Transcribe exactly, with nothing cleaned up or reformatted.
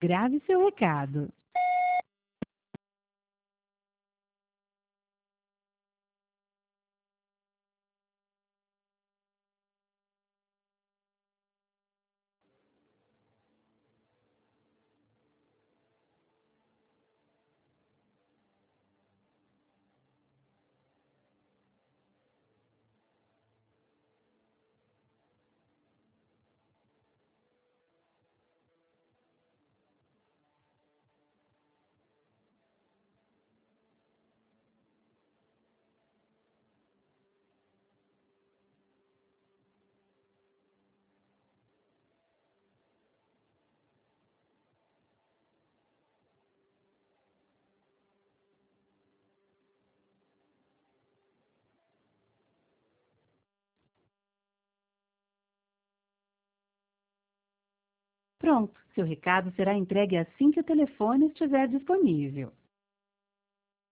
Grave seu recado. Pronto, seu recado será entregue assim que o telefone estiver disponível.